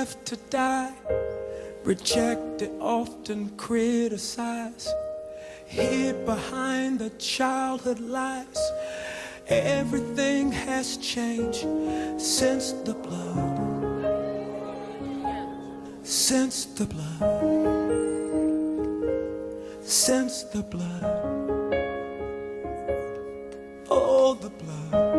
left to die, rejected, often criticized, hid behind the childhood lies. Everything has changed since the blood, since the blood, since the blood. Oh, the blood.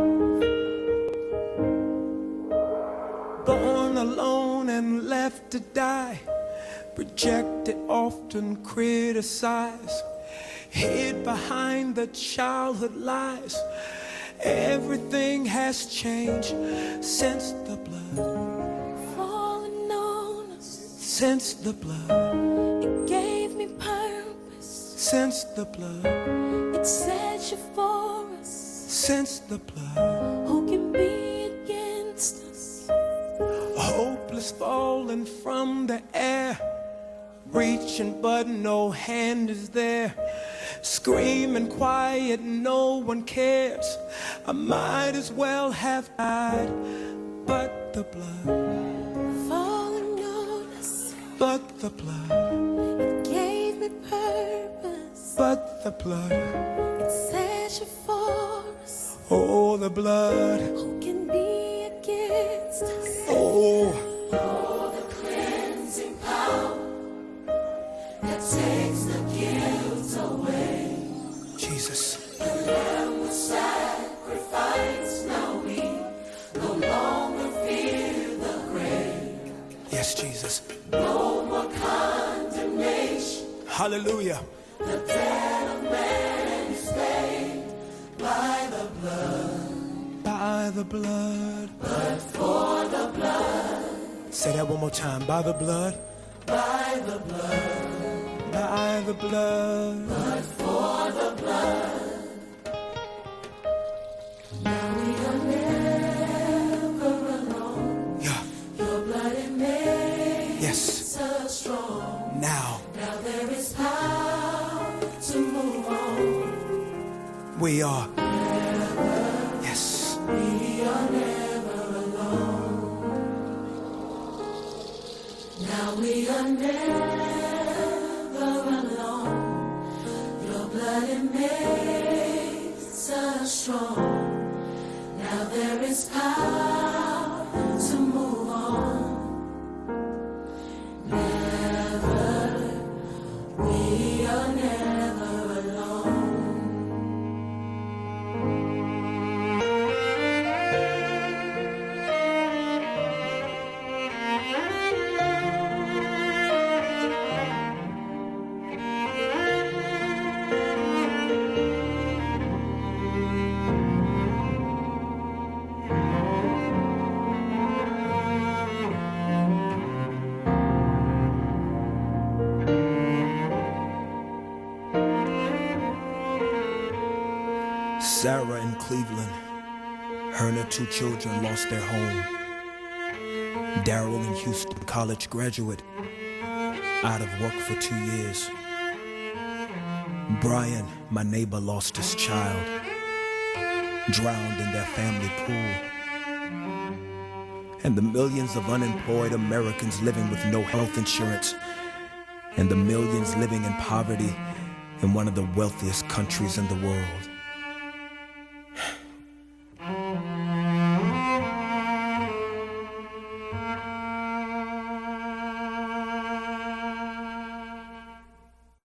Born alone and left to die, rejected, often criticized, hid behind the childhood lies. Everything has changed since the blood. Fallen on us since the blood. It gave me purpose Since the blood. It set you for us. Since the blood. Who can be against us? Hopeless falling from the air, reaching but no hand is there. Screaming quiet, no one cares. I might as well have died, but the blood. Falling on us, but the blood. it gave me purpose, But the blood. it set you for us. Oh, the blood. Who can be against us? Oh, The cleansing power that takes the guilt away. Jesus. The Lamb was sacrificed. Now we no longer fear the grave. Yes, Jesus. No more condemnation. Hallelujah. The debt of man is paid by the blood. By the blood. But for the blood, Say that one more time. By the blood. by the blood, By the blood. but for the blood. Now we are never alone. Yeah. Your blood it makes Yes. us strong. Now Now there is power to move on. we are. Yes. We are never alone. Now we are never alone. Your blood it makes us strong. Now there is power to move on. Never, we are never alone. Sarah in Cleveland. Her and her 2 children lost their home. Daryl in Houston, college graduate, out of work for 2 years. Brian, my neighbor, lost his child, drowned in their family pool. And the millions of unemployed Americans living with no health insurance, and the millions living in poverty in one of the wealthiest countries in the world.